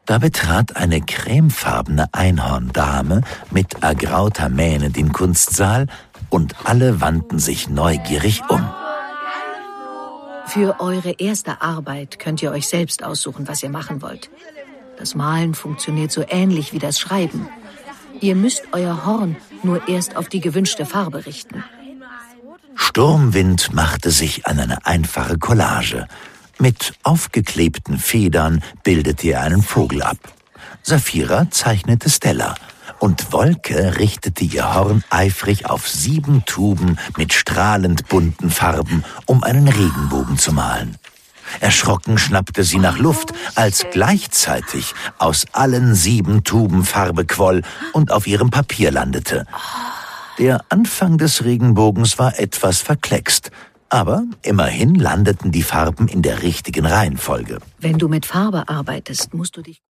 Da betrat eine cremefarbene Einhorndame mit ergrauter Mähne den Kunstsaal und alle wandten sich neugierig um. Für eure erste Arbeit könnt ihr euch selbst aussuchen, was ihr machen wollt. Das Malen funktioniert so ähnlich wie das Schreiben. Ihr müsst euer Horn nur erst auf die gewünschte Farbe richten. Sturmwind machte sich an eine einfache Collage. Mit aufgeklebten Federn bildete er einen Vogel ab. Saphira zeichnete Stella und Wolke richtete ihr Horn eifrig auf 7 Tuben mit strahlend bunten Farben, um einen Regenbogen zu malen. Erschrocken schnappte sie nach Luft, als gleichzeitig aus allen 7 Tuben Farbe quoll und auf ihrem Papier landete. Der Anfang des Regenbogens war etwas verkleckst, aber immerhin landeten die Farben in der richtigen Reihenfolge. Wenn du mit Farbe arbeitest, musst du dich